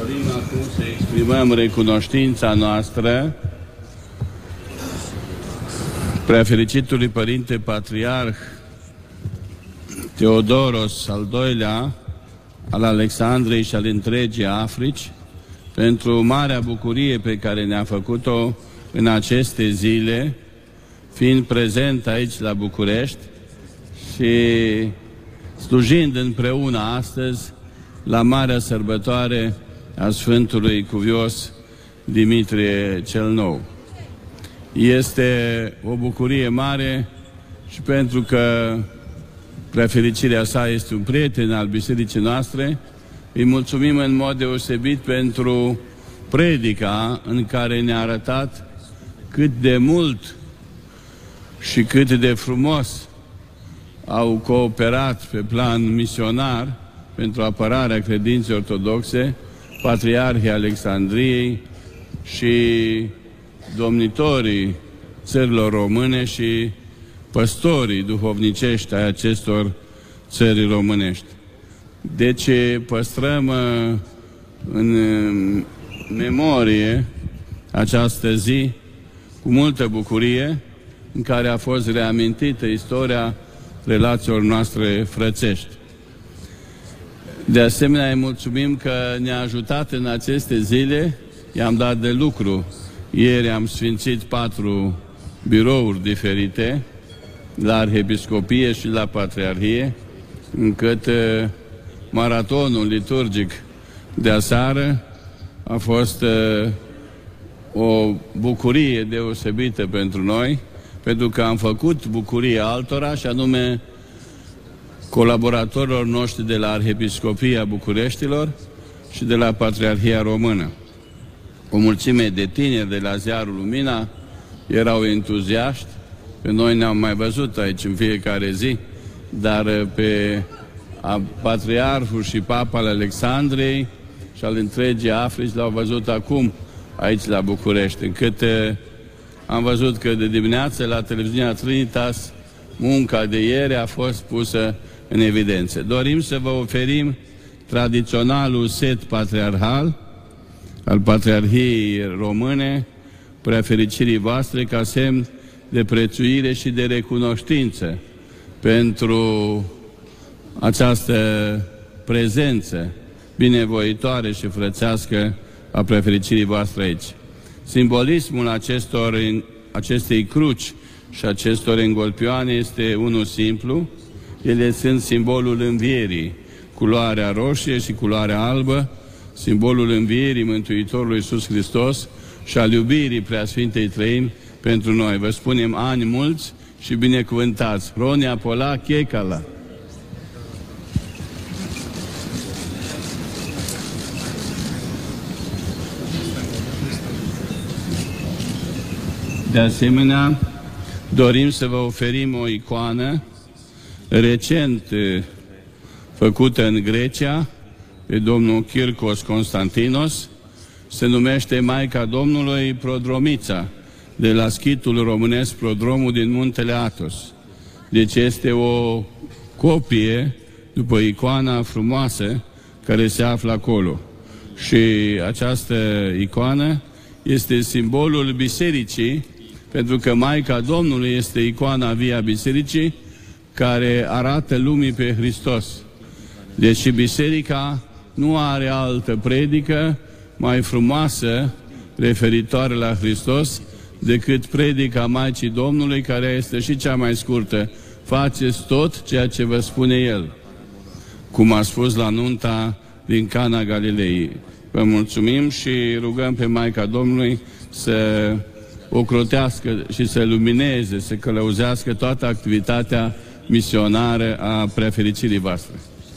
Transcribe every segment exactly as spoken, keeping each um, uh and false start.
Dorim acum să exprimăm recunoștința noastră Preafericitului Părinte Patriarh Teodoros al doilea al Alexandrei și al întregii Africi pentru marea bucurie pe care ne-a făcut-o în aceste zile, fiind prezent aici la București și slujind împreună astăzi la marea sărbătoare a Sfântului Cuvios Dimitrie cel Nou. Este o bucurie mare și pentru că Preafericirea sa este un prieten al bisericii noastre, îi mulțumim în mod deosebit pentru predica în care ne-a arătat cât de mult și cât de frumos au cooperat pe plan misionar pentru apărarea credinței ortodoxe Patriarhii Alexandriei și domnitorii țărilor române și păstorii duhovnicești ai acestor țări românești. Deci păstrăm în memorie această zi cu multă bucurie în care a fost reamintită istoria relațiilor noastre frățești. De asemenea, îi mulțumim că ne-a ajutat în aceste zile, i-am dat de lucru. Ieri am sfințit patru birouri diferite la Arhiepiscopie și la Patriarhie, încât uh, maratonul liturgic de aseară a fost uh, o bucurie deosebită pentru noi, pentru că am făcut bucurie altora, și anume colaboratorilor noștri de la Arhiepiscopia Bucureștilor și de la Patriarhia Română. O mulțime de tineri de la ziarul Lumina erau entuziaști. Pe noi ne-am mai văzut aici în fiecare zi, dar pe Patriarhul și Papa al Alexandrei și al întregii Africi l-au văzut acum aici la București, încât am văzut că de dimineață la televiziunea Trinitas munca de ieri a fost pusă în evidență. Dorim să vă oferim tradiționalul set patriarhal al Patriarhiei Române, Preafericirii voastre, ca semn de prețuire și de recunoștință pentru această prezență binevoitoare și frățească a Preafericirii voastre aici. Simbolismul acestor, acestei cruci și acestor engolpioane este unul simplu. Ele sunt simbolul învierii, culoarea roșie și culoarea albă, simbolul învierii Mântuitorului Iisus Hristos și al iubirii Preasfintei Treimi pentru noi. Vă spunem ani mulți și binecuvântați. Ronia Pola Checala. De asemenea, dorim să vă oferim o icoană recent făcută în Grecia de domnul Kirkos Constantinos. Se numește Maica Domnului Prodromița, de la schitul românesc Prodromul din Muntele Athos. Deci este o copie după icoana frumoasă care se află acolo. Și această icoană este simbolul bisericii, pentru că Maica Domnului este icoana via bisericii care arată lumii pe Hristos. Deci biserica nu are altă predică mai frumoasă referitoare la Hristos decât predica Maicii Domnului, care este și cea mai scurtă. Faceți tot ceea ce vă spune El, cum a spus la nunta din Cana Galilei. Vă mulțumim și rugăm pe Maica Domnului să ocrotească și să lumineze, să călăuzească toată activitatea misionară a Preafericirii voastre.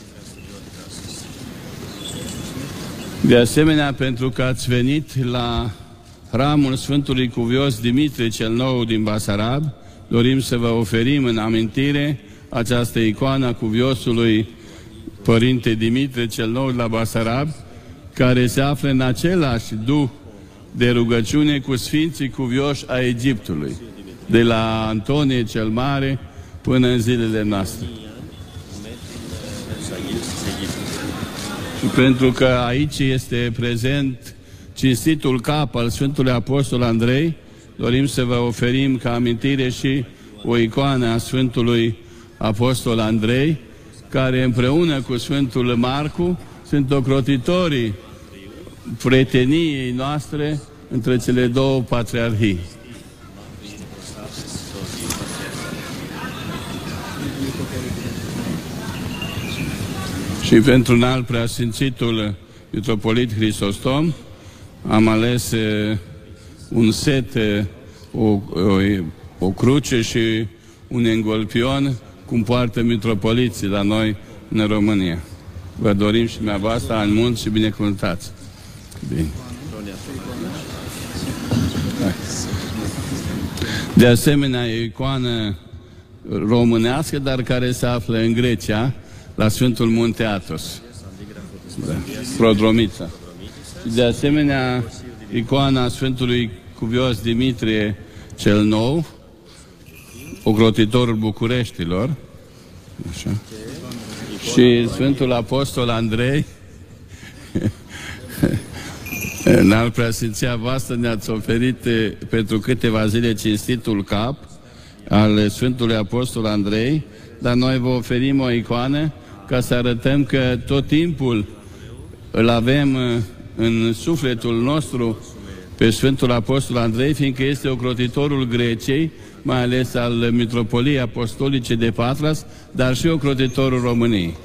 De asemenea, pentru că ați venit la hramul Sfântului Cuvios Dimitrie cel Nou din Basarab, dorim să vă oferim în amintire această icoană a Cuviosului Părinte Dimitrie cel Nou de la Basarab, care se află în același duh de rugăciune cu Sfinții Cuvioși a Egiptului, de la Antonie cel Mare până în zilele noastre. pentru că aici este prezent cinstitul cap al Sfântului Apostol Andrei, dorim să vă oferim ca amintire și o icoană a Sfântului Apostol Andrei, care împreună cu Sfântul Marcu sunt ocrotitorii prieteniei noastre între cele două patriarhii. Și pentru un alt preasfințitul mitropolit Hristostom am ales uh, un set, uh, o, o, o cruce și un engolpion cum poartă mitropoliții la noi în România. Vă dorim și dumneavoastră ani mulți și binecuvântați. Bine. De asemenea, e o icoană românească, dar care se află în Grecia, la Sfântul Munte Athos. Da. Prodromița. De asemenea, icoana Sfântului Cuvios Dimitrie cel Nou, ocrotitorul Bucureștilor. Așa. Și Sfântul Apostol Andrei, în al preasfinția voastră ne-ați oferit pentru câteva zile cinstitul cap al Sfântului Apostol Andrei, dar noi vă oferim o icoană ca să arătăm că tot timpul îl avem în sufletul nostru pe Sfântul Apostol Andrei, fiindcă este ocrotitorul Greciei, mai ales al Mitropoliei Apostolice de Patras, dar și ocrotitorul României.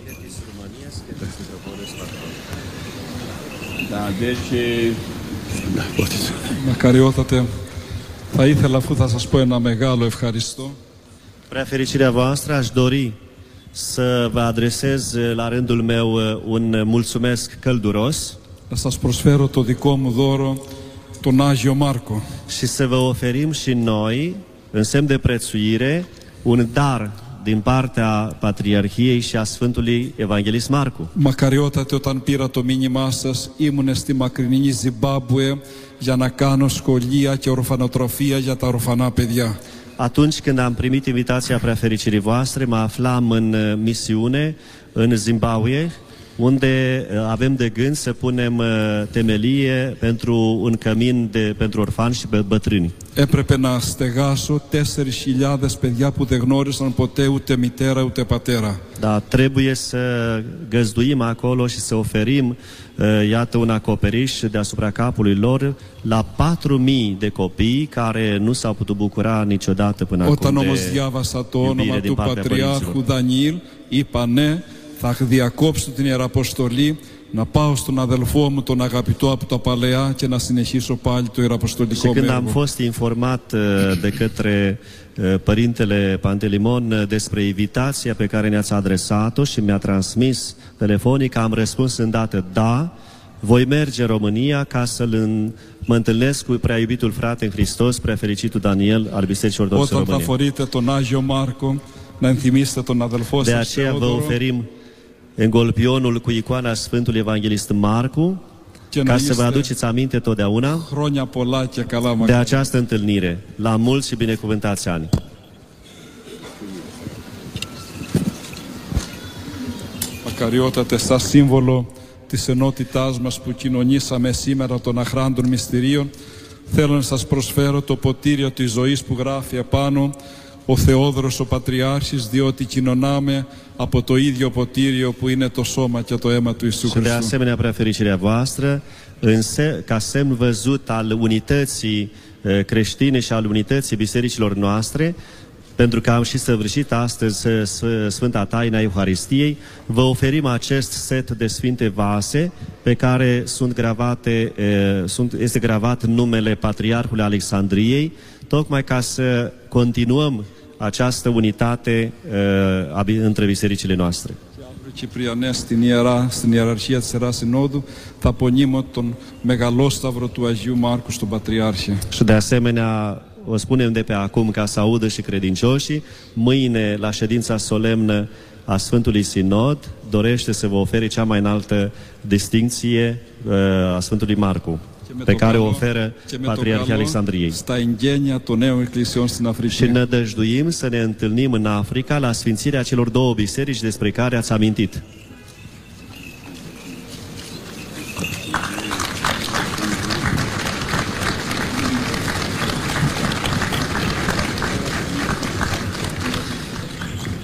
Da, deci... Da, Μακαριότατε, θα ήθελα, αφού θα σας πω ένα μεγάλο ευχαριστώ. Prea fericirea voastră, aș dori să vă adresez la rândul meu un mulțumesc călduros. Να σας προσφέρω το δικό μου δώρο, τον Άγιο Μάρκο. Și să vă oferim și noi, în semn de prețuire, un dar din partea Patriarhiei și a Sfântului Evanghelist Marcu. Μακαριότατε, όταν πήρα το μήνυμά σας, ήμουν στη μακρινή Ζιμπάμπουε για να κάνω σχολεία και ορφανοτροφία για τα ορφανά παιδιά. Atunci când am primit invitația preafericirii voastre, mă aflam în misiune în Zimbabwe, unde avem de gând să punem temelie pentru un cămin de, pentru orfani și bătrâni. Έπρεπε να στεγάσω τέσσερις χιλιάδες παιδιά που δεν γνώρισαν ποτέ ούτε μητέρα ούτε πατέρα. Da, trebuie să găzduim acolo și să oferim, iată, un acoperiș deasupra capului lor la patru mii de copii care nu s-au putut bucura niciodată până acum de Όταν όμως διάβασα το όνομα του Πατριάρχου Δανιήλ, είπα ναι, θα διακόψω την Ιεραποστολή, να πάω στον αδελφό μου, τον αγαπητό από τα παλαιά και να συνεχίσω πάλι το ιεραποστολικό έργο. Și când am έργο. fost informat de către Părintele Pantelimon despre invitația pe care ne-ați adresat-o și mi-a transmis telefonic, am răspuns îndată da, voi merge în România ca să-l mă întâlnesc cu prea iubitul frate în Hristos, prea fericitul Daniel al Bisericii Ortodoxe Όταν României. θα φορείτε τον Άγιο Μάρκο, να ενθυμίσετε τον αδελφό De σας aceea vă Θεόδωρο, oferim engolpionul cu icoana Sfântului Evanghelist Marcu, ca să vă aduceți aminte totdeauna χρόνια πολλά και καλά de μακάρι. această întâlnire. La mulți și binecuvântați ani! Μακαριότατε, σαν σύμβολο της ενότητάς μας που κοινωνήσαμε σήμερα των αχράντων μυστηρίων, θέλω να σας προσφέρω το ποτήριο της ζωής που γράφει επάνω ο Θεόδωρος ο Πατριάρχης, διότι κοινωνάμε από το ίδιο ποτήριο που είναι το σώμα και το αίμα του Ιησού Și de Χριστού. asemenea, prea fericirea voastră, în se, ca semn văzut al unității eh, creștine și al unității bisericilor noastre, pentru că am și săvârșit astăzi Sfânta Taina Euharistiei, vă oferim acest set de sfinte vase pe care sunt gravate, eh, sunt, este gravat numele Patriarhului Alexandriei, tocmai ca să continuăm această unitate uh, între bisericile noastre. Κυπριανές στην Ιερά, στην Ιεραρχία της Ιεράς Συνόδου θα απονείμω τον μεγαλόσταυρο του Αγίου Μάρκου στον Πατριάρχη. Și de asemenea, o spunem de pe acum ca să audă și credincioșii, mâine la ședința solemnă a Sfântului Sinod dorește să vă ofere cea mai înaltă distincție uh, a Sfântului Marcu, pe care o oferă Patriarhia Alexandriei. Στα εγγένεια των νέων εκκλησιών στην Αφρική. Și nădăjduim să ne întâlnim în Africa la sfințirea celor două biserici despre care ați amintit.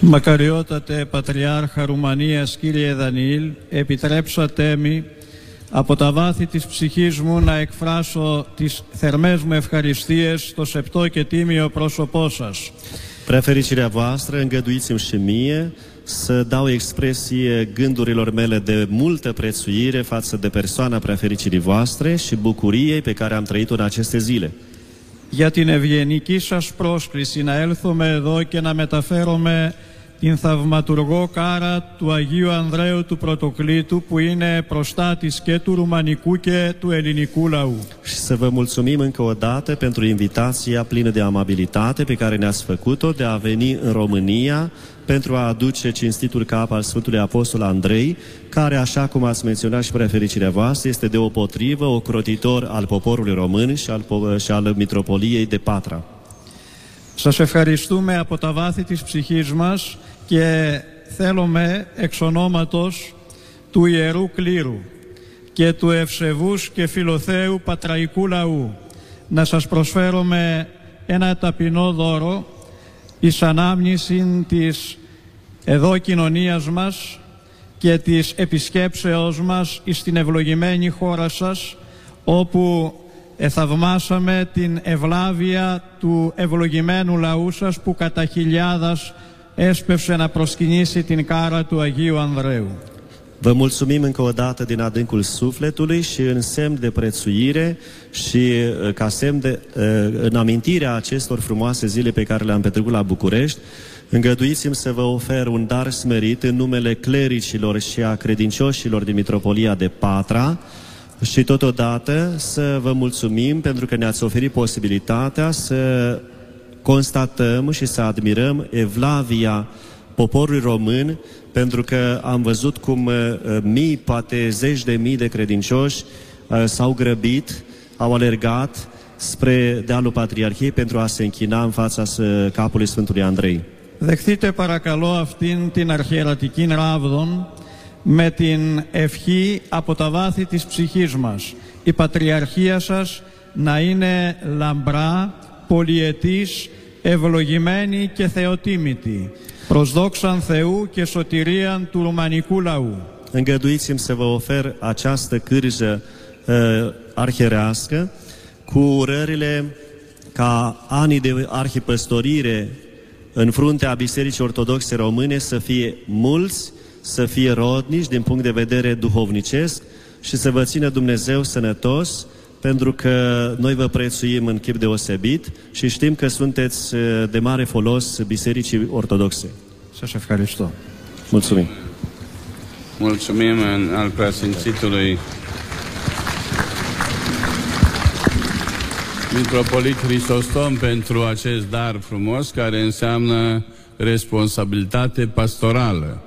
Μακαριότατε Πατριάρχα Ρουμανίας, κύριε Δανιήλ, επιτρέψατε μη από τα βάθη της ψυχής μου να εκφράσω τις θερμές μου ευχαριστίες στο σεπτό και τίμιο πρόσωπό σας. Prea fericirea voastră, îngăduiți-mi și mie să dau expresie gândurilor mele de multă prețuire față de persoana prea fericirii voastre și bucuriei pe care am trăit-o în aceste zile. Για την ευγενική σας πρόσκληση να έλθουμε εδώ και να μεταφέρουμε την θαυματουργό κάρα του Αγίου Ανδρέου του Πρωτοκλήτου, που είναι προστάτης και του ρουμανικού και του ελληνικού λαού. Și să vă mulțumim încă o dată pentru invitația plină de amabilitate pe care ne-ați făcut-o de a veni în România pentru a aduce cinstitul cap al Sfântului Apostol Andrei, care, așa cum ați menționat și prea fericirea voastră, este deopotrivă ocrotitor al poporului român și al, și al Mitropoliei de Patra. Σας ευχαριστούμε από τα βάθη της ψυχής μας και θέλουμε εξ ονόματος του Ιερού Κλήρου και του ευσεβούς και φιλοθέου πατραϊκού λαού να σας προσφέρουμε ένα ταπεινό δώρο εις ανάμνηση της εδώ κοινωνίας μας και της επισκέψεώς μας εις την ευλογημένη χώρα σας, όπου εθαυμάσαμε την ευλάβεια του ευλογημένου λαού σας που κατά χιλιάδας έσπευσε να προσκυνήσει την κάρα του Αγίου Ανδρέου. Vă mulțumim încă o dată din adâncul sufletului și în semn de prețuire și ca semn de, în amintirea acestor frumoase zile pe care le-am petrecut la București, îngăduiți-mi să vă ofer un dar smerit în numele clericilor și a credincioșilor din Mitropolia de Patra și totodată să vă mulțumim pentru că ne-ați oferit posibilitatea să constatăm și să admirăm evlavia poporului român, pentru că am văzut cum mii, poate zeci de mii de credincioși s-au grăbit, au alergat spre dealul Patriarhiei pentru a se închina în fața capului Sfântului Andrei. Δεχτείτε παρακαλώ αυτήν την αρχιερατική ράβδον με την ευχή από τα βάθη της ψυχής μας. Η Πατριαρχία σας να είναι λαμπρά, πολυετής, ευλογημένη και θεοτίμητη, προς δόξαν Θεού και σωτηρίαν του ρουμανικού λαού. Îngăduiți-mi să vă ofer această cârjă uh, arhierească cu urările ca anii de arhipăstorire în fruntea Bisericii Ortodoxe Române să fie mulți, să fie rodnici din punct de vedere duhovnicesc și să vă țină Dumnezeu sănătos, pentru că noi vă prețuim în chip deosebit și știm că sunteți de mare folos Bisericii Ortodoxe. Σας ευχαριστώ. Mulțumim. Mulțumim al preasfințitului Mitropolit Hristostom pentru acest dar frumos care înseamnă responsabilitate pastorală.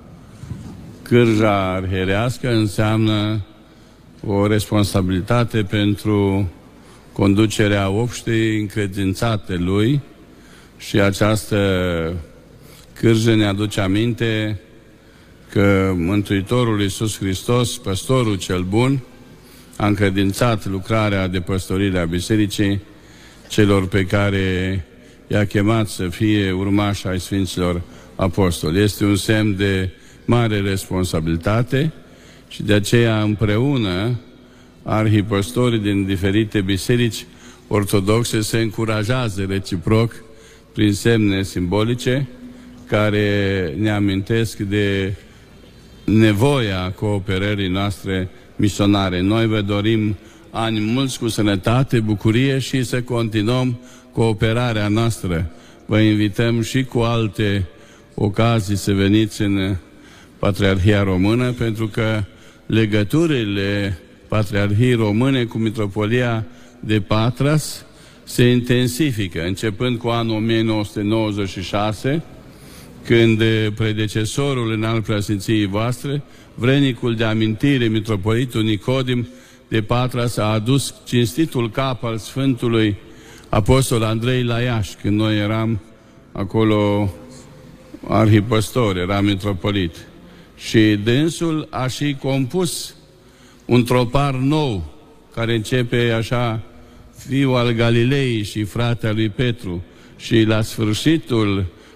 Cârja arhierească înseamnă o responsabilitate pentru conducerea obștei încredințate lui și această cârjă ne aduce aminte că Mântuitorul Iisus Hristos, păstorul cel bun, a încredințat lucrarea de păstorire a Bisericii celor pe care i-a chemat să fie urmași ai Sfinților Apostoli. Este un semn de mare responsabilitate și de aceea împreună arhipăstorii din diferite biserici ortodoxe se încurajează reciproc prin semne simbolice care ne amintesc de nevoia cooperării noastre misionare. Noi vă dorim ani mulți cu sănătate, bucurie și să continuăm cooperarea noastră. Vă invităm și cu alte ocazii să veniți în Patriarhia Română, pentru că legăturile Patriarhiei Române cu Mitropolia de Patras se intensifică, începând cu anul o mie nouă sute nouăzeci și șase, când predecesorul înalt preasfinției voastre, vrednicul de amintire, Mitropolitul Nicodim de Patras, a adus cinstitul cap al Sfântului Apostol Andrei la Iași, când noi eram acolo arhipăstori, eram mitropolit. Și dânsul a și compus un tropar nou, care începe așa: fiul al Galilei și fratele lui Petru. Și la sfârșitul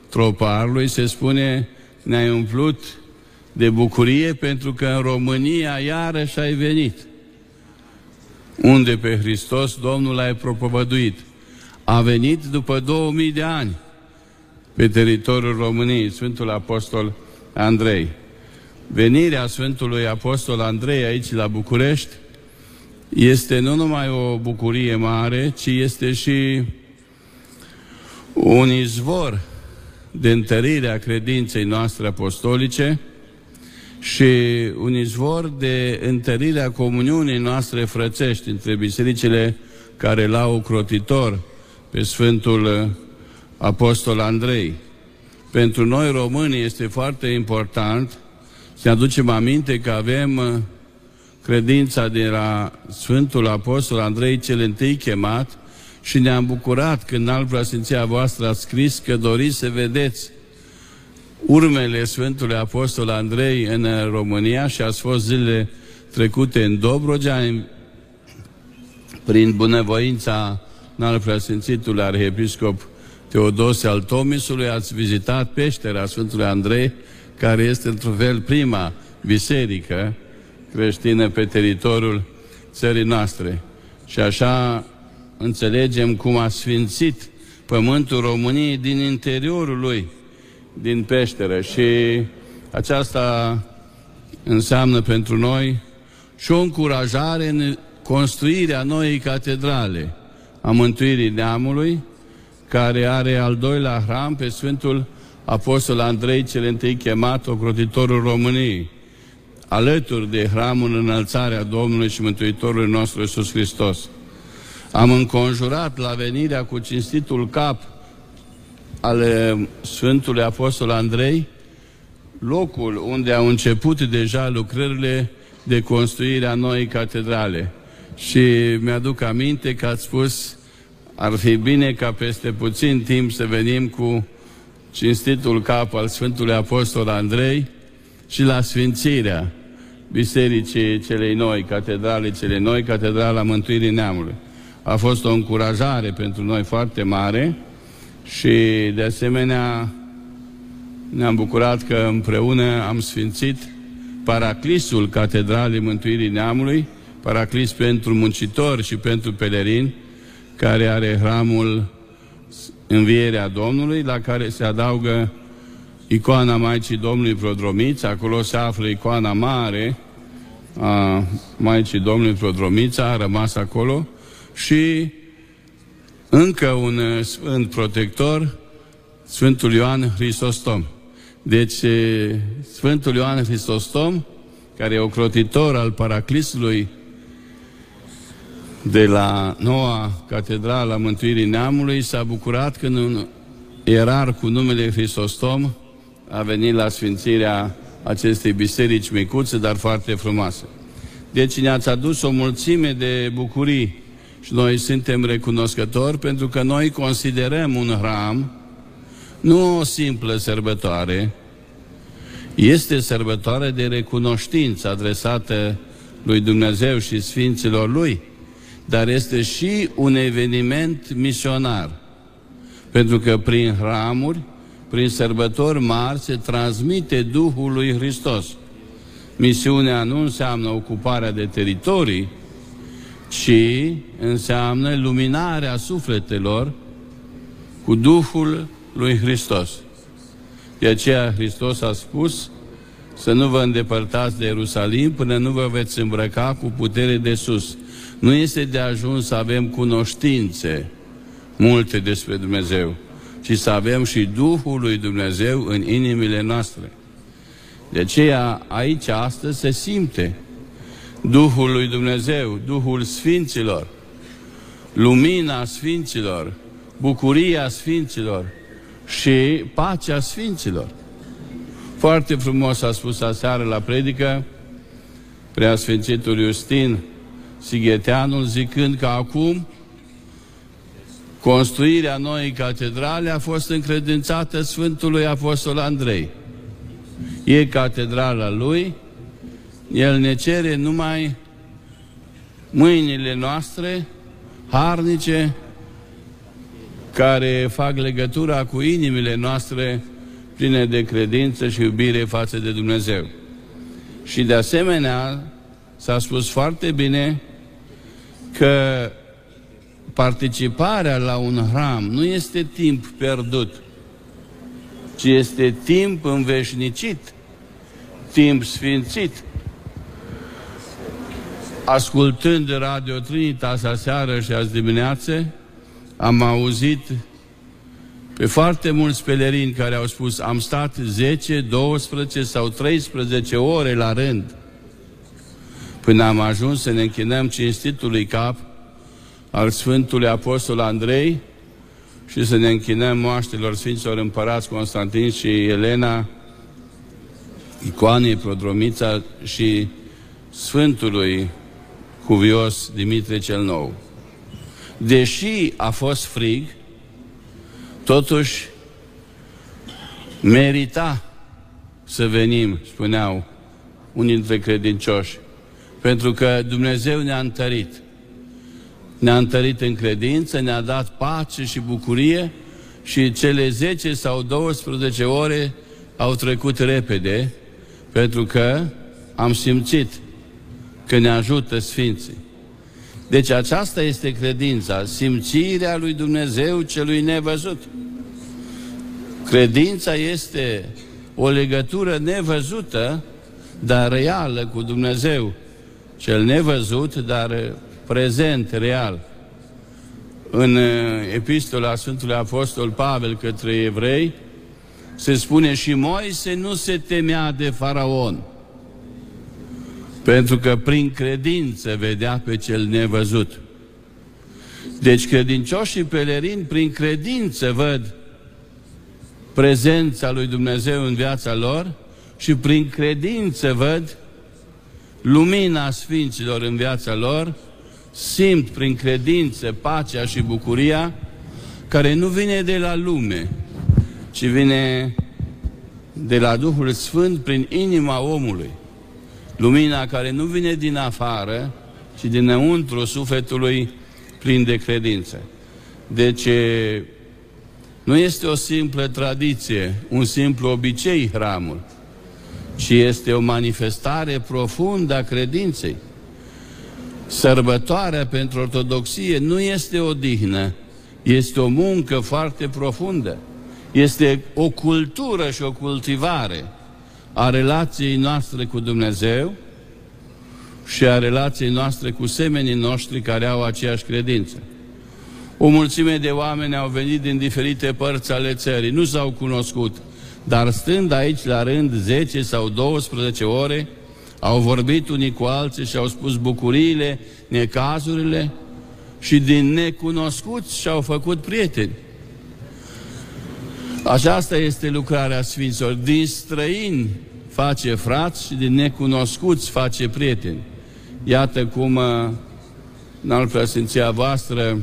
troparului, se spune, ne-ai umplut de bucurie pentru că în România iarăși ai venit, unde pe Hristos Domnul l-ai propovăduit. A venit după două mii de ani pe teritoriul României, Sfântul Apostol Andrei. Venirea Sfântului Apostol Andrei aici la București este nu numai o bucurie mare, ci este și un izvor de întărire a credinței noastre apostolice și un izvor de întărire a comuniunii noastre frățești între bisericile care l-au ocrotitor pe Sfântul Apostol Andrei. Pentru noi români este foarte important să aducem aminte că avem credința de la Sfântul Apostol Andrei cel întâi chemat și ne-am bucurat când în alt preasfinția voastră ați scris că doriți să vedeți urmele Sfântului Apostol Andrei în România și ați fost zilele trecute în Dobrogea prin bunăvoința înalt preasfințitului arhiepiscop Teodosie al Tomisului, ați vizitat peștera Sfântului Andrei, care este într-un fel prima biserică creștină pe teritoriul țării noastre. Și așa înțelegem cum a sfințit pământul României din interiorul lui, din peșteră. Și aceasta înseamnă pentru noi și o încurajare în construirea noii catedrale a Mântuirii Neamului, care are al doilea hram pe Sfântul Apostol Andrei cel întâi chemat, ocrotitorul României, alături de hramul Înălțarea Domnului și Mântuitorului nostru Iisus Hristos. Am înconjurat la venirea cu cinstitul cap al Sfântului Apostol Andrei locul unde au început deja lucrările de construire a noii catedrale. Și mi-aduc aminte că ați spus, ar fi bine ca peste puțin timp să venim cu cinstitul cap al Sfântului Apostol Andrei și la sfințirea bisericii celei noi, catedralei celei noi, Catedrala Mântuirii Neamului. A fost o încurajare pentru noi foarte mare și de asemenea ne-am bucurat că împreună am sfințit paraclisul Catedralei Mântuirii Neamului, paraclis pentru muncitori și pentru pelerini, care are hramul Învierea Domnului, la care se adaugă icoana Maicii Domnului Prodromița. Acolo se află icoana mare a Maicii Domnului Prodromița, a rămas acolo, și încă un sfânt protector, Sfântul Ioan Hristostom. Deci Sfântul Ioan Hristostom, care e ocrotitor al paraclisului de la noua Catedrală a Mântuirii Neamului, s-a bucurat când un ierar cu numele Hristostom a venit la sfințirea acestei biserici micuțe, dar foarte frumoase. Deci ne-ați adus o mulțime de bucurii și noi suntem recunoscători pentru că noi considerăm un hram nu o simplă sărbătoare, este sărbătoare de recunoștință adresată lui Dumnezeu și Sfinților Lui, dar este și un eveniment misionar, pentru că prin hramuri, prin sărbători mari, se transmite Duhul lui Hristos. Misiunea nu înseamnă ocuparea de teritorii, ci înseamnă luminarea sufletelor cu Duhul lui Hristos. De aceea Hristos a spus să nu vă îndepărtați de Ierusalim până nu vă veți îmbrăca cu putere de sus. Nu este de ajuns să avem cunoștințe multe despre Dumnezeu, ci să avem și Duhul lui Dumnezeu în inimile noastre. De aceea aici astăzi se simte Duhul lui Dumnezeu, Duhul Sfinților, lumina Sfinților, bucuria Sfinților și pacea Sfinților. Foarte frumos a spus aseară la predică Preasfințitul Iustin Sigheteanul, zicând că acum construirea noii catedrale a fost încredințată Sfântului Apostol Andrei. E catedrala lui, el ne cere numai mâinile noastre harnice care fac legătura cu inimile noastre pline de credință și iubire față de Dumnezeu. Și de asemenea, s-a spus foarte bine că participarea la un hram nu este timp pierdut, ci este timp înveșnicit, timp sfințit. Ascultând Radio Trinitas aseară și azi dimineață, am auzit pe foarte mulți pelerini care au spus: am stat zece, douăsprezece sau treisprezece ore la rând până am ajuns să ne închinăm cinstitului cap al Sfântului Apostol Andrei și să ne închinăm moaștelor Sfinților Împărați Constantin și Elena, icoanei Prodromița și Sfântului Cuvios Dimitrie cel Nou. Deși a fost frig, totuși merita să venim, spuneau unii dintre credincioși, pentru că Dumnezeu ne-a întărit. Ne-a întărit în credință, ne-a dat pace și bucurie și cele zece sau douăsprezece ore au trecut repede, pentru că am simțit că ne ajută Sfinții. Deci aceasta este credința, simțirea lui Dumnezeu celui nevăzut. Credința este o legătură nevăzută, dar reală cu Dumnezeu, cel nevăzut, dar prezent, real. În epistola Sfântului Apostol Pavel către evrei se spune: și Moise nu se temea de Faraon, pentru că prin credință vedea pe cel nevăzut. Deci credincioșii pelerini prin credință văd prezența lui Dumnezeu în viața lor și prin credință văd lumina Sfinților în viața lor, simt prin credință pacea și bucuria care nu vine de la lume, ci vine de la Duhul Sfânt prin inima omului. Lumina care nu vine din afară, ci dinăuntru sufletului plin de credință. Deci nu este o simplă tradiție, un simplu obicei hramul, ci este o manifestare profundă a credinței. Sărbătoarea pentru ortodoxie nu este o dihnă, este o muncă foarte profundă. Este o cultură și o cultivare a relației noastre cu Dumnezeu și a relației noastre cu semenii noștri care au aceeași credință. O mulțime de oameni au venit din diferite părți ale țării, nu s-au cunoscut, dar stând aici la rând zece sau douăsprezece ore, au vorbit unii cu alții și au spus bucuriile, necazurile și din necunoscuți și-au făcut prieteni. Aceasta este lucrarea Sfinților. Din străini face frați și din necunoscuți face prieteni. Iată cum în al preasfinția voastră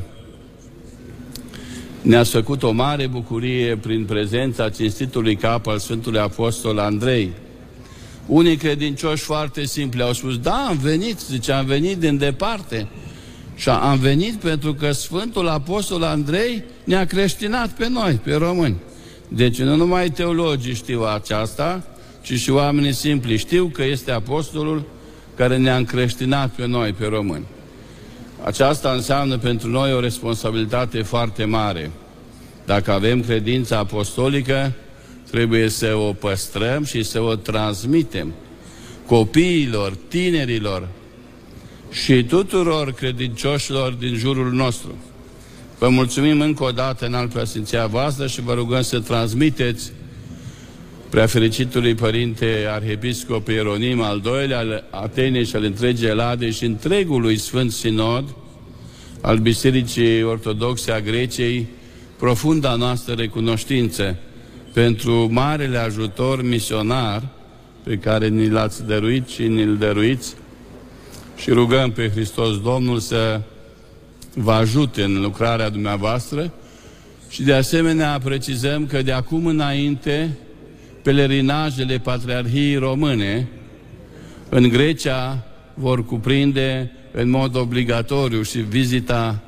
ne-ați făcut o mare bucurie prin prezența cinstitului cap al Sfântului Apostol Andrei. Unii credincioși foarte simpli au spus: da, am venit, zice, am venit din departe și am venit pentru că Sfântul Apostol Andrei ne-a creștinat pe noi, pe români. Deci nu numai teologii știu aceasta, ci și oamenii simpli știu că este apostolul care ne-a încreștinat pe noi, pe români. Aceasta înseamnă pentru noi o responsabilitate foarte mare. Dacă avem credința apostolică, trebuie să o păstrăm și să o transmitem copiilor, tinerilor și tuturor credincioșilor din jurul nostru. Vă mulțumim încă o dată în al preasfinția voastră și vă rugăm să transmiteți Preafericitului Părinte Arhiepiscop Ieronim al doilea al Atenei și al întregii Elade și întregului Sfânt Sinod al Bisericii Ortodoxe a Greciei profunda noastră recunoștință pentru marele ajutor misionar pe care ni l-ați dăruit și ni-l dăruiți și rugăm pe Hristos Domnul să vă ajute în lucrarea dumneavoastră și de asemenea precizăm că de acum înainte pelerinajele Patriarhiei Române în Grecia vor cuprinde în mod obligatoriu și vizita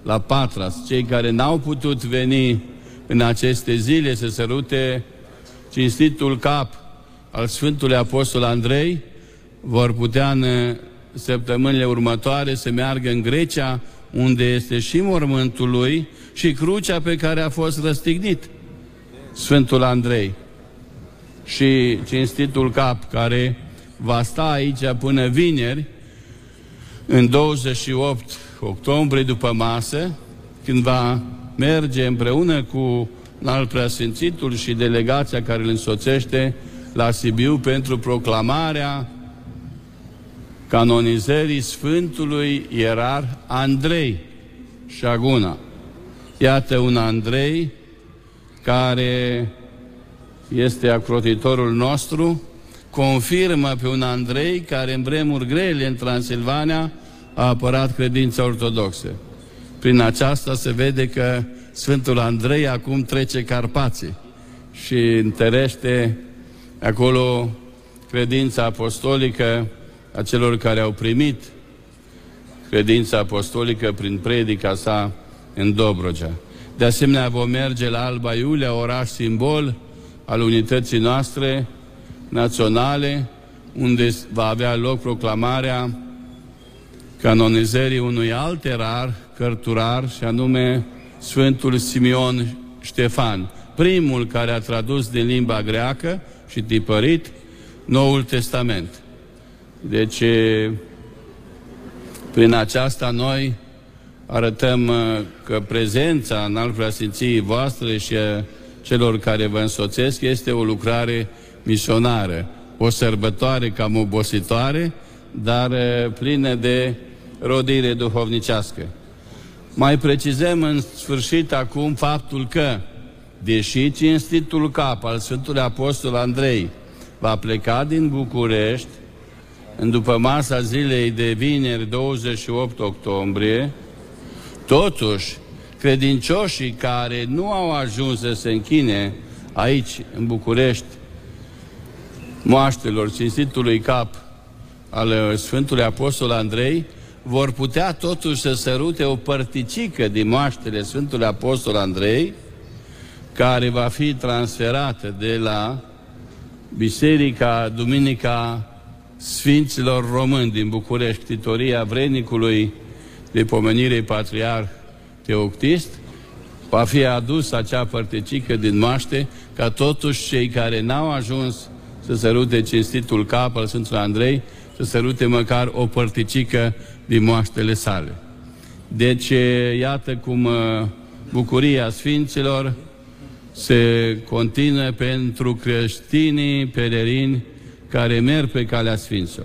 la Patras. Cei care n-au putut veni în aceste zile să sărute cinstitul cap al Sfântului Apostol Andrei, vor putea în săptămânile următoare să meargă în Grecia, unde este și mormântul lui și crucea pe care a fost răstignit Sfântul Andrei. Și cinstitul cap care va sta aici până vineri, în douăzeci și opt octombrie după masă, când va merge împreună cu Înalt Preasfințitul și delegația care îl însoțește la Sibiu pentru proclamarea canonizării Sfântului Ierar Andrei Șaguna. Iată un Andrei care este acrotitorul nostru, confirmă pe un Andrei care în vremuri grele în Transilvania a apărat credința ortodoxă. Prin aceasta se vede că Sfântul Andrei acum trece Carpații și întărește acolo credința apostolică a celor care au primit credința apostolică prin predica sa în Dobrogea. De asemenea, vom merge la Alba Iulia, oraș simbol al unității noastre naționale, unde va avea loc proclamarea canonizării unui alt erar cărturar, și anume Sfântul Simeon Ștefan, primul care a tradus din limba greacă și tipărit Noul Testament. Deci, prin aceasta noi arătăm că prezența în Înalt Preasfinției voastre și a celor care vă însoțesc este o lucrare misionară, o sărbătoare cam obositoare, dar plină de rodire duhovnicească. Mai precizăm în sfârșit acum faptul că, deși cinstitul cap al Sfântului Apostol Andrei va pleca din București în după masa zilei de vineri douăzeci și opt octombrie, totuși credincioșii care nu au ajuns să se închine aici în București moaștelor cinstitului cap al Sfântului Apostol Andrei vor putea totuși să sărute o părticică din moaștele Sfântului Apostol Andrei, care va fi transferată de la Biserica Duminica Sfinților Români din București, ctitoria vrednicului de pomenire Patriarh Teoctist. Va fi adus acea părticică din moaște, ca totuși cei care n-au ajuns să sărute cinstitul cap al Sfântului Andrei să sărute măcar o părticică din moaștele sale. Deci, iată cum bucuria Sfinților se continuă pentru creștinii pelerini care merg pe calea Sfinților.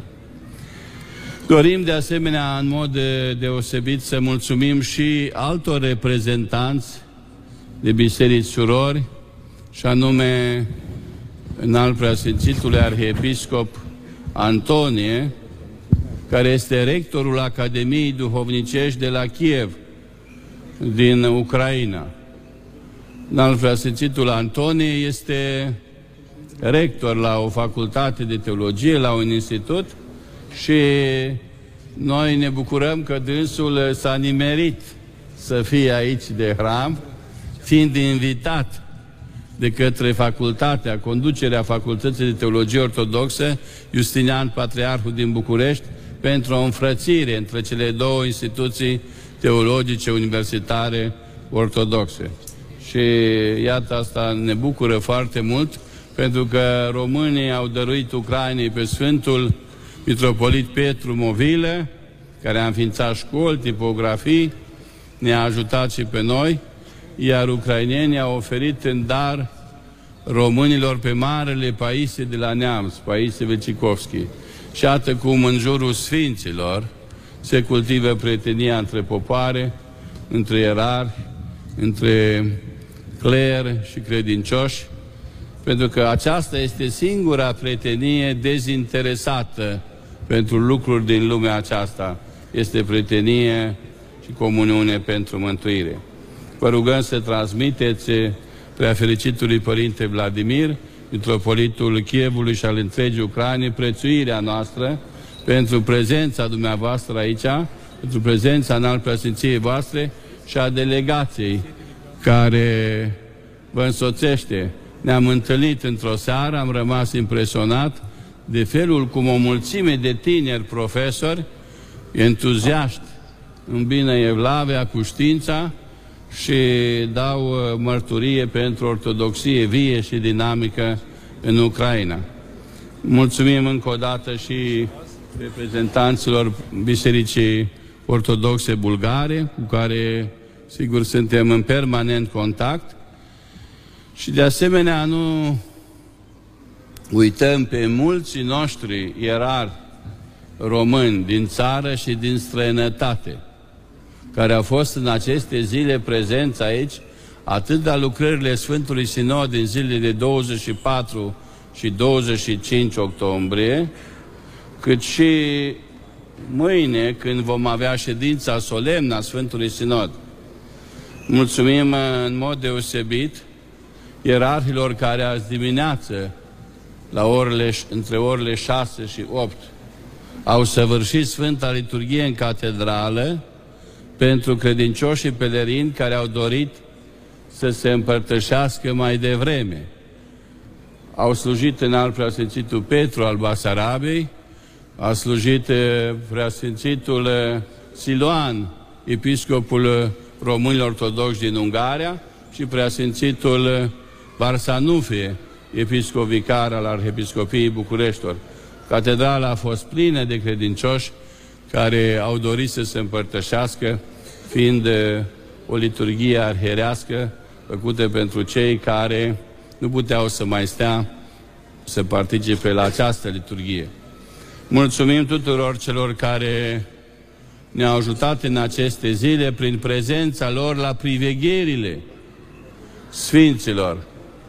Dorim de asemenea în mod deosebit să mulțumim și altor reprezentanți de biserici surori, și anume Înalt Preasfințitului Arhiepiscop Antonie, care este rectorul Academiei Duhovnicești de la Kiev, din Ucraina. Înalt Preasfințitul Antonie este rector la o facultate de teologie, la un institut, și noi ne bucurăm că dânsul s-a nimerit să fie aici de hram, fiind invitat de către facultatea, conducerea Facultății de Teologie Ortodoxă Justinian Patriarhul din București, pentru o înfrățire între cele două instituții teologice universitare ortodoxe. Și iată, asta ne bucură foarte mult, pentru că românii au dăruit Ucrainei pe Sfântul Mitropolit Petru Movilă, care a înființat școli, tipografii, ne-a ajutat și pe noi, iar ucrainenii au oferit în dar românilor pe Marele Paisie de la Neamț, Paisie Vecikovski. Și iată cum în jurul Sfinților se cultivă prietenia între popoare, între ierarhi, între cler și credincioși, pentru că aceasta este singura prietenie dezinteresată pentru lucruri din lumea aceasta. Este prietenie și comuniune pentru mântuire. Vă rugăm să transmiteți Preafericitului Părinte Vladimir, Mitropolitul Chievului și al întregii Ucraine, prețuirea noastră pentru prezența dumneavoastră aici, pentru prezența Înalt Preasfinției voastre și a delegației care vă însoțește. Ne-am întâlnit într-o seară, am rămas impresionat de felul cum o mulțime de tineri profesori, entuziaști în bine Evlavia cu știința și dau mărturie pentru ortodoxie vie și dinamică în Ucraina. Mulțumim încă o dată și reprezentanților Bisericii Ortodoxe Bulgare, cu care, sigur, suntem în permanent contact. Și, de asemenea, nu uităm pe mulți noștri ierarhi români din țară și din străinătate, care au fost în aceste zile prezenți aici, atât la lucrările Sfântului Sinod din zilele de douăzeci și patru și douăzeci și cinci octombrie, cât și mâine, când vom avea ședința solemnă a Sfântului Sinod. Mulțumim în mod deosebit ierarhilor care azi dimineață, la orele, între orele șase și opt, au săvârșit Sfânta Liturghie în catedrală pentru credincioșii pelerini care au dorit să se împărtășească mai devreme. Au slujit în al Preasfințitul Petru al Basarabiei, a slujit Preasfințitul Siloan, episcopul românilor ortodoxi din Ungaria, și Preasfințitul Varsanufie, episcop vicar al Arhiepiscopiei Bucureștilor. Catedrala a fost plină de credincioși care au dorit să se împărtășească, fiind o liturghie arhierească făcută pentru cei care nu puteau să mai stea să participe la această liturghie. Mulțumim tuturor celor care ne-au ajutat în aceste zile prin prezența lor la privegherile Sfinților.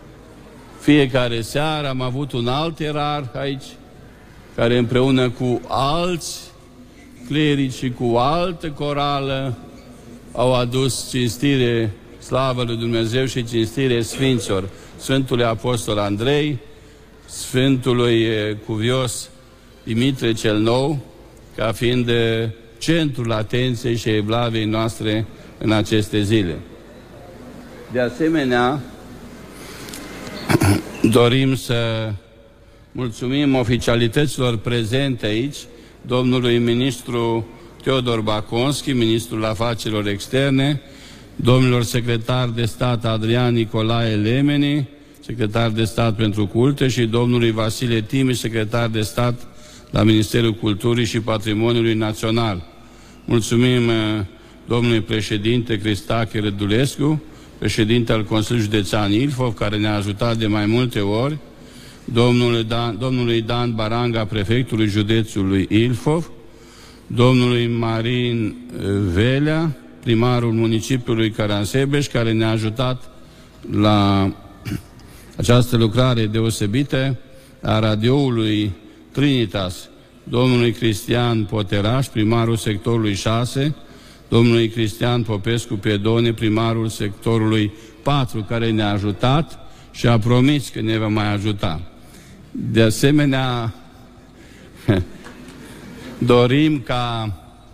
Fiecare seară am avut un alt ierarh aici, care împreună cu alți clerici și cu altă corală au adus cinstire, slavă lui Dumnezeu și cinstire Sfinților, Sfântului Apostol Andrei, Sfântului Cuvios Dimitrie cel Nou, ca fiind centrul atenției și evlaviei noastre în aceste zile. De asemenea, dorim să mulțumim oficialităților prezente aici, domnului ministru Teodor Baconski, ministrul afacerilor externe, domnilor secretar de stat Adrian Nicolae Lemeni, secretar de stat pentru culte, și domnului Vasile Timiș, secretar de stat la Ministerul Culturii și Patrimoniului Național. Mulțumim domnului președinte Cristache Rădulescu, președinte al Consiliului Județean Ilfov, care ne-a ajutat de mai multe ori, domnului Dan, domnului Dan Baranga, prefectului județului Ilfov, domnului Marin Velea, primarul municipiului Caransebeș, care ne-a ajutat la această lucrare deosebită a radioului Trinitas, domnului Cristian Poteraș, primarul sectorului șase, domnului Cristian Popescu Pedone, primarul sectorului patru, care ne-a ajutat și a promis că ne va mai ajuta. De asemenea, dorim ca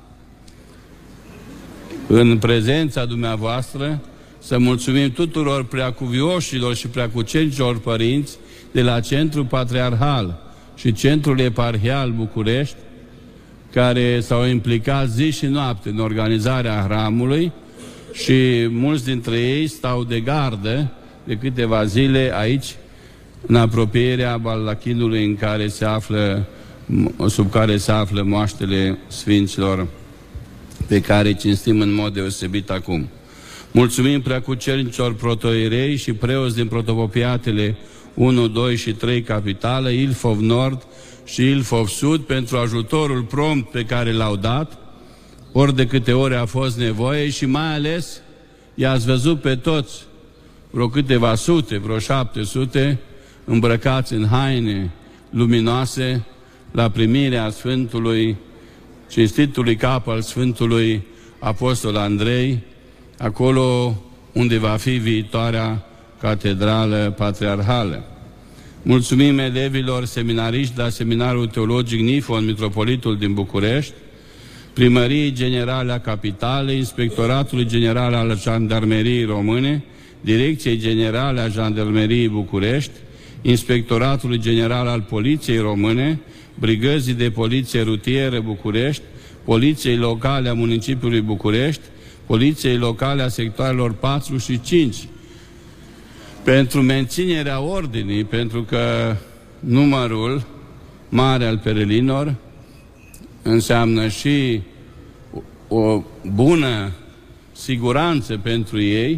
în prezența dumneavoastră să mulțumim tuturor preacuvioșilor și preacucernicilor părinți de la Centrul Patriarhal și Centrul Eparhial București, care s-au implicat zi și noapte în organizarea hramului, și mulți dintre ei stau de gardă de câteva zile aici, în apropierea baldachinului în care se află, sub care se află moaștele Sfinților, pe care îi cinstim în mod deosebit acum. Mulțumim preacucernicilor protoierei și preoți din protopopiatele unu, doi și trei capitală, Ilfov Nord și Ilfov Sud, pentru ajutorul prompt pe care l-au dat, ori de câte ori a fost nevoie, și mai ales i-ați văzut pe toți, vreo câteva sute, vreo șapte sute, îmbrăcați în haine luminoase la primirea Sfântului, cinstitului cap al Sfântului Apostol Andrei, acolo unde va fi viitoarea catedrală patriarhală. Mulțumim elevilor seminariști la Seminarul Teologic Nifon, Mitropolitul din București, Primăriei Generale a Capitalei, Inspectoratului General al Jandarmeriei Române, Direcției Generale a Jandarmeriei București, Inspectoratului General al Poliției Române, Brigăzii de Poliție Rutieră București, Poliției Locale a Municipiului București, Poliției Locale a sectoarelor patru și cinci, pentru menținerea ordinii, pentru că numărul mare al pelerinilor înseamnă și o bună siguranță pentru ei,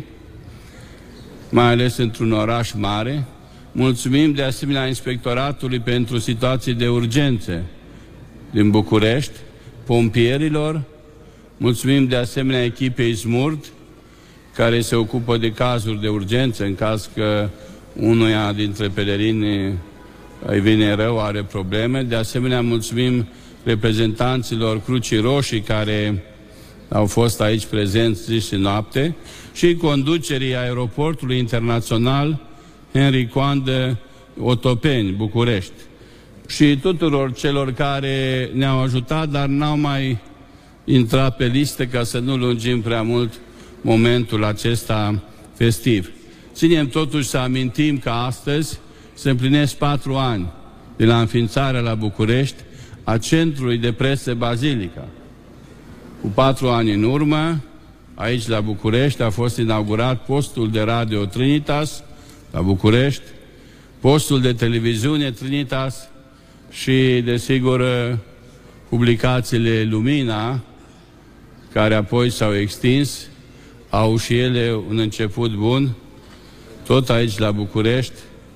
mai ales într-un oraș mare. Mulțumim de asemenea Inspectoratului pentru situații de urgență din București, pompierilor, mulțumim de asemenea echipei SMURD, care se ocupă de cazuri de urgență, în caz că unuia dintre pelerini îi vine rău, are probleme. De asemenea, mulțumim reprezentanților Crucii Roșii care au fost aici prezenți zi și noapte și conducerii Aeroportului Internațional Henri Coandă Otopeni, București, și tuturor celor care ne-au ajutat, dar n-au mai intrat pe listă ca să nu lungim prea mult momentul acesta festiv. Ținem totuși să amintim că astăzi se împlinesc patru ani de la înființarea la București a Centrului de Presă Bazilica. Cu patru ani în urmă, aici la București, a fost inaugurat postul de radio Trinitas la București, postul de televiziune Trinitas și, desigur, publicațiile Lumina, care apoi s-au extins, au și ele un început bun, tot aici la București,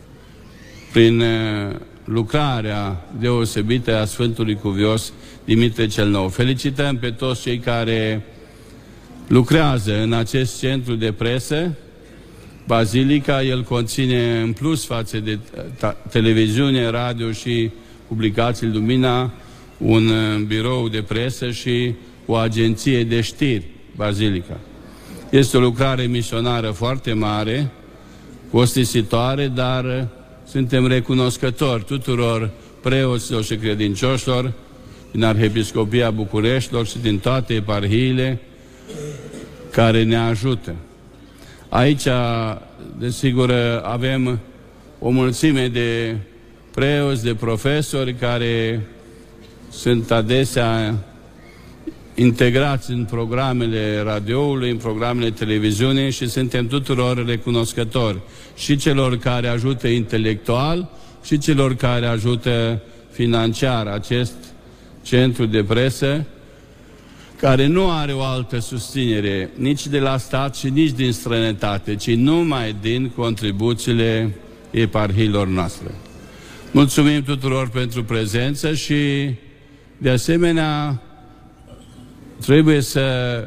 prin lucrarea deosebită a Sfântului Cuvios Dimitrie cel Nou. Felicităm pe toți cei care lucrează în acest centru de presă, Bazilica. El conține, în plus față de televiziune, radio și publicații Lumina, un birou de presă și o agenție de știri, Bazilica. Este o lucrare misionară foarte mare, costisitoare, dar suntem recunoscători tuturor preoților și credincioșilor din Arhiepiscopia Bucureștilor și din toate eparhiile care ne ajută. Aici, desigur, avem o mulțime de preoți, de profesori care sunt adesea integrați în programele radioului, în programele televiziunii și suntem tuturor recunoscători, și celor care ajută intelectual și celor care ajută financiar acest centru de presă, care nu are o altă susținere nici de la stat și nici din străinătate, ci numai din contribuțiile eparhiilor noastre. Mulțumim tuturor pentru prezență și, de asemenea, trebuie să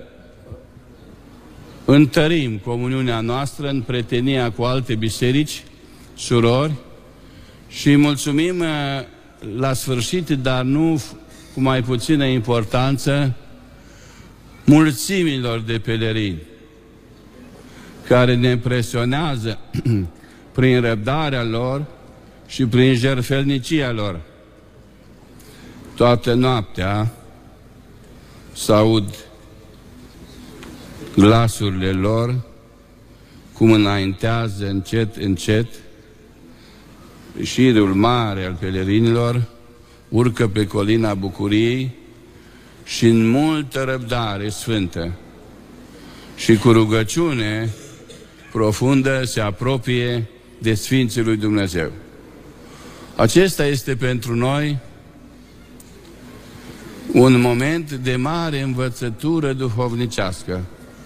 întărim comuniunea noastră în prietenia cu alte biserici, surori, și mulțumim la sfârșit, dar nu cu mai puțină importanță, mulțimilor de pelerini care ne impresionează prin răbdarea lor și prin jertfelnicia lor. Toată noaptea s-aud glasurile lor cum înaintează încet, încet, șirul mare al pelerinilor urcă pe colina Bucuriei și în multă răbdare sfântă și cu rugăciune profundă se apropie de Sfinții lui Dumnezeu. Acesta este pentru noi un moment de mare învățătură duhovnicească,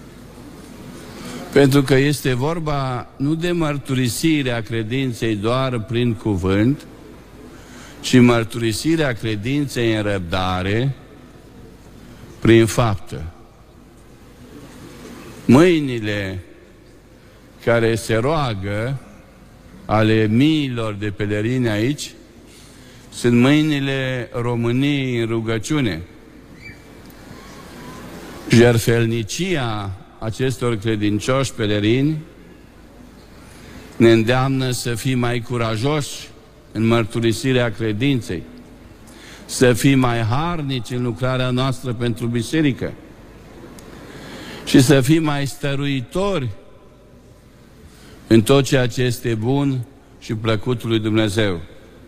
pentru că este vorba nu de mărturisirea credinței doar prin cuvânt, ci mărturisirea credinței în răbdare prin faptă. Mâinile care se roagă, ale miilor de pelerini aici, sunt mâinile României în rugăciune. Jertfelnicia acestor credincioși pelerini ne îndeamnă să fim mai curajoși în mărturisirea credinței, să fim mai harnici în lucrarea noastră pentru biserică și să fim mai stăruitori în tot ceea ce este bun și plăcut lui Dumnezeu.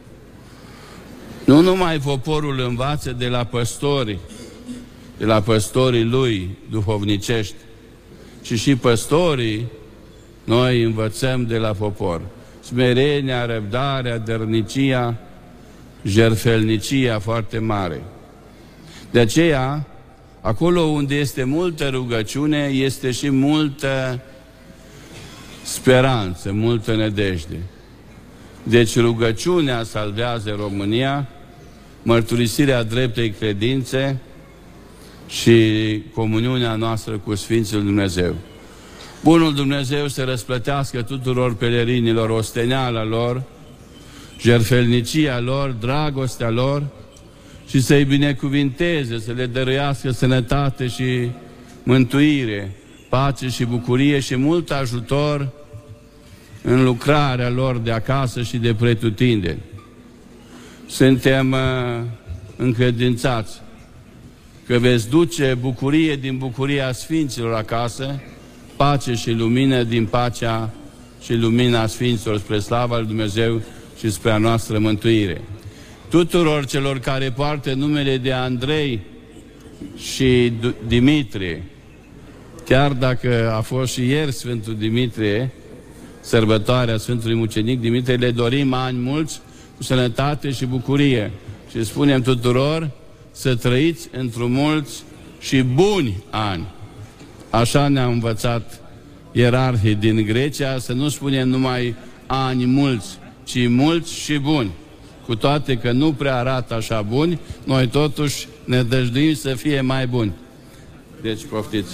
Nu numai poporul învață de la păstori, de la păstorii lui duhovnicești, ci și păstorii noi învățăm de la popor. Smerenia, răbdarea, dărnicia, jertfelnicia foarte mare. De aceea, acolo unde este multă rugăciune, este și multă speranță, multă nădejde. Deci rugăciunea salvează România, mărturisirea dreptei credințe și comuniunea noastră cu Sfinții Dumnezeu. Bunul Dumnezeu să răsplătească tuturor pelerinilor osteneala lor, jertfelnicia lor, dragostea lor și să-i binecuvinteze, să le dăruiască sănătate și mântuire, pace și bucurie și mult ajutor în lucrarea lor de acasă și de pretutindeni. Suntem uh, încredințați că veți duce bucurie din bucuria Sfinților acasă, pace și lumină din pacea și lumina Sfinților, spre slava lui Dumnezeu și spre a noastră mântuire. Tuturor celor care poartă numele de Andrei și Dimitrie, chiar dacă a fost și ieri Sfântul Dimitrie, sărbătoarea Sfântului Mucenic Dimitrie, le dorim ani mulți cu sănătate și bucurie și spunem tuturor să trăiți într-o mulți și buni ani. Așa ne-a învățat ierarhii din Grecia, să nu spunem numai ani mulți, ci mulți și buni. Cu toate că nu prea arată așa buni, noi totuși ne dăjduim să fie mai buni. Deci, poftiți!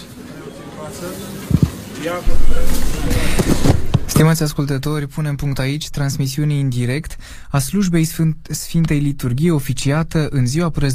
Stimați ascultători, punem punct aici transmisiunii în direct a slujbei Sfânt, Sfintei Liturghii oficiată în ziua